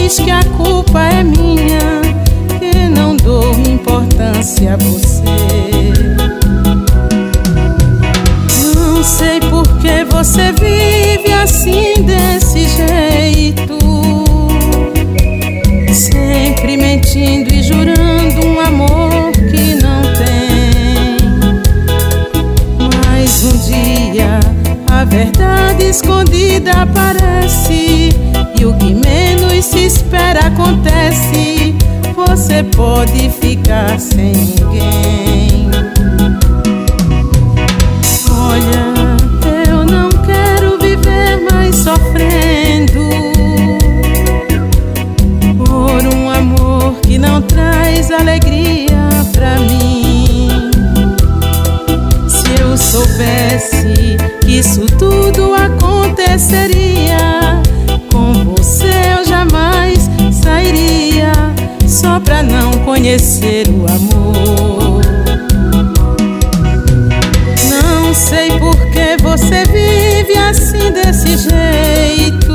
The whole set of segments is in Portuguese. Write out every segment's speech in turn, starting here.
diz que a culpa é minha, que não dou importância a você. Não sei por que você vive assim desse jeito, sempre mentindo e jurando um amor que não tem. Mas um dia a verdade escondida aparece, e o que menos se espera acontece. Você pode ficar sem ninguém. Olha, eu não quero viver mais sofrendo por um amor que não traz alegria pra mim. Se eu soubesse que isso tudo aconteceria, com você eu jamais sairia, só pra não conhecer o amor. Não sei por que você vive assim desse jeito,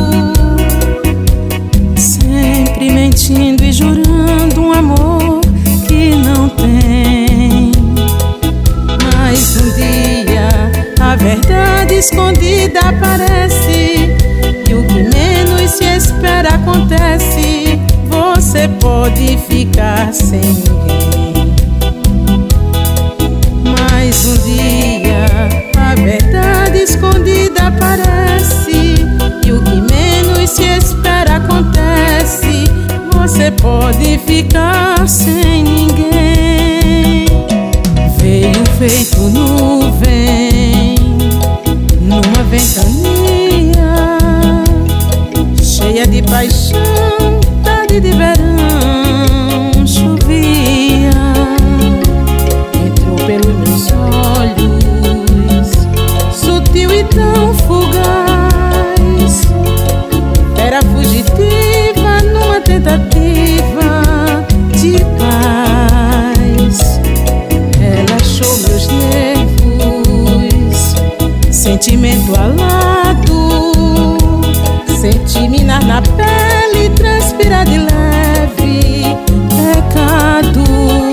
sempre mentindo e jurando um amor que não tem. Mas um dia a verdade escondida aparece, e o que menos se espera acontece. Você pode ficar sem ninguém. Mas um dia a verdade escondida aparece, e o que menos se espera acontece. Você pode ficar sem ninguém. Veio feito nuvem numa ventania, cheia de paixão, tarde de verão, chovia. Entrou pelos meus olhos, sutil e tão fugaz, era fugitiva numa tentativa de paz. Ela achou meus nervos, sentimento alado, senti minar na pele, transpirar de leve pecado.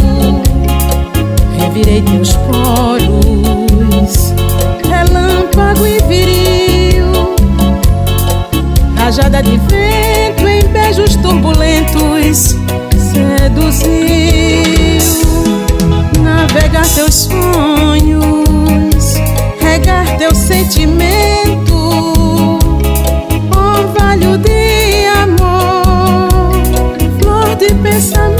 Revirei teus poros, relâmpago e viril, rajada de vento em beijos turbulentos, seduziu. Navegar teus sonhos, regar teu sentimento, orvalho de amor, flor de pensamento,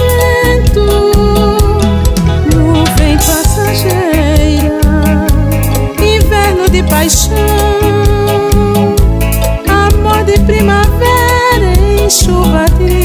nuvem passageira, inverno de paixão, amor de primavera em chuva de